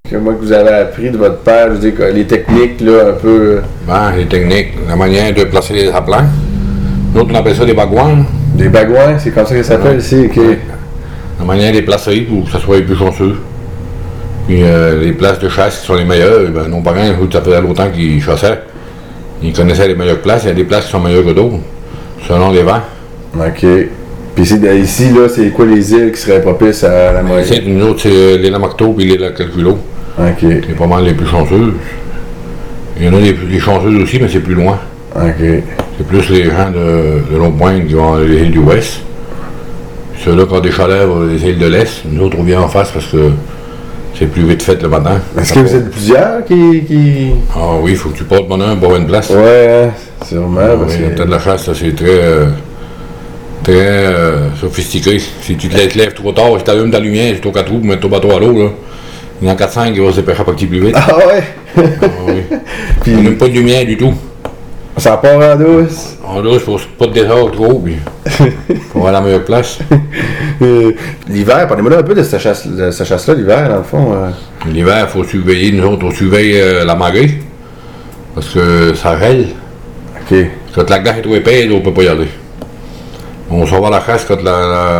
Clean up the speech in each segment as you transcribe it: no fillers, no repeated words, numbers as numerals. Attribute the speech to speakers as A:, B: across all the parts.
A: Comment que vous avez appris de votre père, je veux dire, les techniques, là, un peu...
B: Ben, les techniques, la manière de placer les aplats. Nous autres, on appelle ça des bagouins.
A: Des bagouins, c'est comme ça que ça s'appelle ici, ok.
B: Ouais. La manière de les placer pour que ça soit plus chanceux. Puis les places de chasse qui sont les meilleures, ben, nos parents, ça faisait longtemps qu'ils chassaient. Ils connaissaient les meilleures places. Il y a des places qui sont meilleures que d'autres, selon les vents.
A: Ok. Puis ici, là, c'est quoi les îles qui seraient propices à la moyenne?
B: Ici, nous autres, c'est l'île Macto et l'île Calculo.
A: Ok.
B: C'est pas mal les plus chanceuses. Il y en a des chanceuses aussi, mais c'est plus loin.
A: Ok.
B: C'est plus les gens de l'autre pointe qui vont les îles du Ouest. Ceux-là, quand des chalets vont les îles de l'Est, nous autres, on vient en face parce que c'est plus vite fait le matin.
A: Est-ce que vous êtes plusieurs qui...
B: Ah oui, il faut que tu portes bonheur pour avoir une place.
A: Ouais, sûrement.
B: Ah,
A: parce
B: oui,
A: que...
B: le temps de la chasse, là, c'est très sophistiqué. Si tu te lèves trop tard, si tu allumes ta lumière, c'est au 4 roues pour mettre ton bateau à l'eau, là. Il y en a 4-5 qui vont se dépêcher à partir plus vite.
A: Ah ouais?
B: Ah, oui.
A: Puis...
B: On n'a pas de lumière du tout.
A: Ça part en douce?
B: En douce, il faut pas te descendre trop haut, puis faut avoir la meilleure place.
A: L'hiver, parlez-moi un peu de cette chasse-là, l'hiver, dans le fond.
B: L'hiver, il faut surveiller, nous autres, on surveille la marée, parce que ça gèle.
A: Ok.
B: Quand la glace est trop épaisse, on ne peut pas y aller. On s'en va à la chasse quand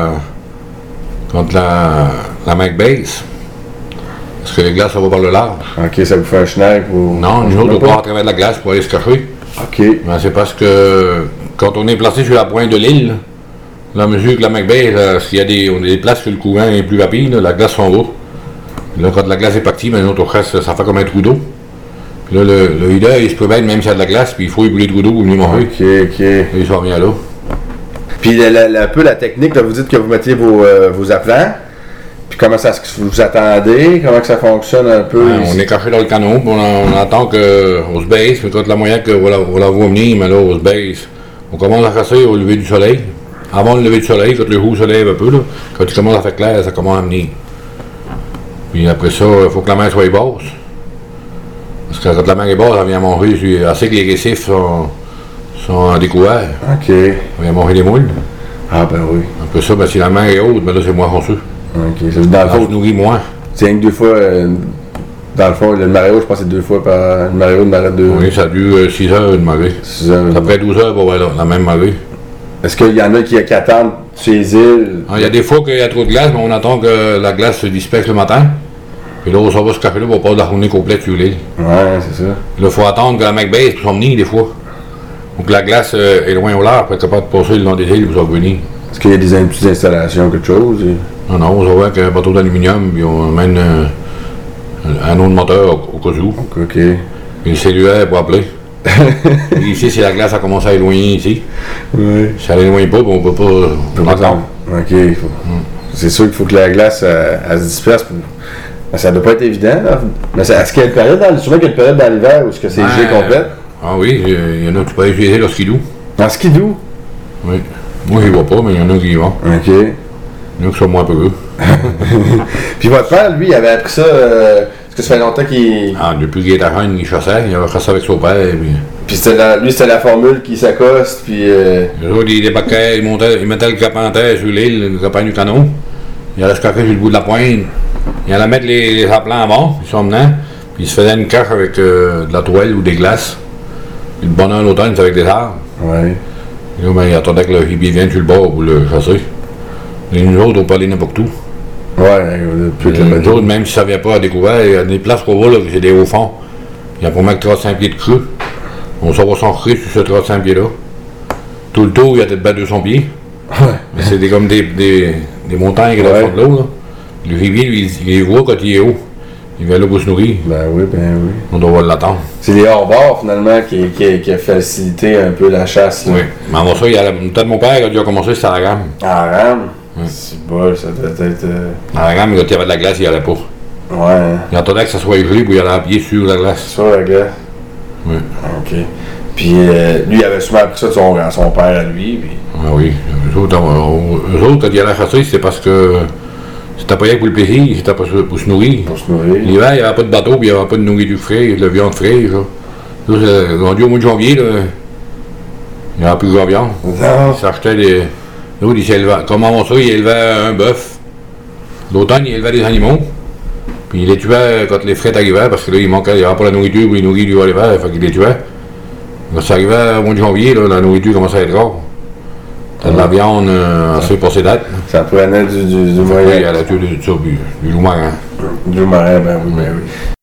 B: la mer baisse. Parce que les glaces, ça va par le large.
A: Ok, ça vous fait un schneck ou...
B: Non, nous autres, on part à travers de la glace pour aller se cacher.
A: Ok.
B: Mais c'est parce que quand on est placé sur la pointe de l'île, la mesure que la mer baisse, s'il y a on a des places que le courant est plus rapide, la glace s'en va. Là, quand la glace est partie, nous autres, on chasse, ça fait comme un trou d'eau. Puis là, le leader, il se promène même s'il y a de la glace, puis il faut brûler le trou d'eau pour venir manger.
A: Ok.
B: Et il s'en vient là.
A: Puis un peu la technique, là, vous dites que vous mettiez vos appelants. Puis comment ça vous attendez? Comment que ça fonctionne un peu?
B: Ouais, on est caché dans le canot, puis on attend qu'on se baisse, mais quand la moyenne qu'on la voit venir, mais là, on se baisse. On commence à chasser au lever du soleil. Avant le lever du soleil, quand le jour se lève un peu, là, quand il commence à faire clair, ça commence à venir. Puis après ça, il faut que la mer soit basse. Parce que quand la mer est basse, elle vient manger, assez que les récifs sont découverts.
A: Ok.
B: Elle vient manger les moules.
A: Ah ben oui.
B: Après ça, ben, si la mer est haute, ben là, c'est moins chanceux.
A: Ok. Dans le
B: On se
A: fond,
B: nourrit moins.
A: c'est rien que 2 fois... dans le fond, le marée haute, je pense que c'est 2 fois par... Une marée haute, une marée de...
B: Oui, ça dure 6 heures une marée.
A: 6 heures.
B: Ça prend 12 heures pour voir la même marée.
A: Est-ce qu'il y en a qui attendent sur les îles?
B: Il y a des fois qu'il y a trop de glace, mais on attend que la glace se disperse le matin. Puis là, on s'en va se cacher là pour passer la journée complète sur l'île.
A: Ouais, c'est ça.
B: Là, il faut attendre que la mer baisse pour s'en venir des fois. Donc la glace est loin au large pour être capable de passer le long des îles pour s'en venir.
A: Est-ce qu'il y a des petites installations, quelque chose?
B: Non, on s'en va avec un bateau d'aluminium, puis on amène un autre moteur au cas où.
A: Ok.
B: Puis le cellulaire pour appeler. Puis ici, si la glace a commencé à éloigner ici,
A: Oui.
B: si elle n'éloigne pas, on peut pas attendre.
A: Ok. C'est sûr qu'il faut que la glace elle se disperse. Ben, ça doit pas être évident. Là. Mais est-ce qu'il y a une période souvent qu'il y a une période dans l'hiver où c'est gelé complète?
B: Ah oui, il y en a qui peuvent utiliser leur skidoo.
A: En skidoo?
B: Oui. Moi, je ne vois pas, mais il y en a qui y vont.
A: Ok.
B: Il y en a qui sont moins peureux.
A: Puis votre père, lui, il avait appris ça. Est-ce que ça fait longtemps qu'il.
B: Ah, depuis qu'il était jeune, il chassait. Il avait chassé avec son père.
A: Puis lui, c'était la formule qui s'accoste. Puis.
B: Les autres, ils débarquaient, ils mettaient le capin en terre sur l'île, le capin du canot. Il allait se cacher sur le bout de la pointe. Il allait mettre les aplats en bas, ils sont menants. Puis il se faisait une cache avec de la toile ou des glaces. Puis le bonheur l'automne, c'est avec des arbres.
A: Ouais.
B: Et là, ben, il attendait que le gibier vienne sur le bord pour le chasser. Et nous autres, on peut aller n'importe où.
A: Ouais,
B: Nous autres, même si ça ne vient pas à découvert, il y a des places qu'on voit, là, c'est des hauts fonds. Il y a pour mettre 35 pieds de creux. On s'en va s'ancrer sur ce 35 pieds-là. Tout le tour, il y a peut-être 200 pieds.
A: Ouais.
B: Mais c'est comme des montagnes qui sont au fond de l'eau, là. Le gibier, lui, il les voit quand il est haut. Il vient là pour se nourrir.
A: Ben oui.
B: On doit l'attendre.
A: C'est les hors-bords, finalement, qui a facilité un peu la chasse. Là.
B: Oui. Mais avant ça, peut-être mon père, quand il a commencé, c'était à la gamme.
A: À la rame?
B: Oui.
A: C'est bol, ça doit être.
B: À la gamme, quand il y avait de la glace, il n'y allait pas.
A: Ouais.
B: Il attendait que ça soit gelé pour y aller à pied sur la glace.
A: Sur la glace?
B: Oui.
A: Ok. Puis lui, il avait souvent appris ça de son père à lui. Puis...
B: Ah oui. Eux autres, quand ils allaient chasser, c'était parce que c'était pas rien pour le plaisir, c'était pour se nourrir.
A: Pour se nourrir.
B: L'hiver, il n'y avait pas de bateau, puis il n'y avait pas de nourriture fraîche, de la viande fraîche. Là, rendu au mois de janvier, là, il n'y avait plus de viande.
A: Non.
B: Ils s'achetaient des. L'autre, il s'élevait. Comme avant ça, il élevait un bœuf. L'automne, il élevait des animaux. Puis il les tuait quand les frais arrivaient, parce que là, il n'y avait pas la nourriture pour les nourrir durant l'hiver, fait qu'il les tuait. Quand ça arrivait au mois de janvier, là, la nourriture commençait à être rare. C'était de la viande assez passée date.
A: Ça prenait du moyen.
B: Oui, à la tuer du loup marin.
A: Du marin, ben oui, ben oui.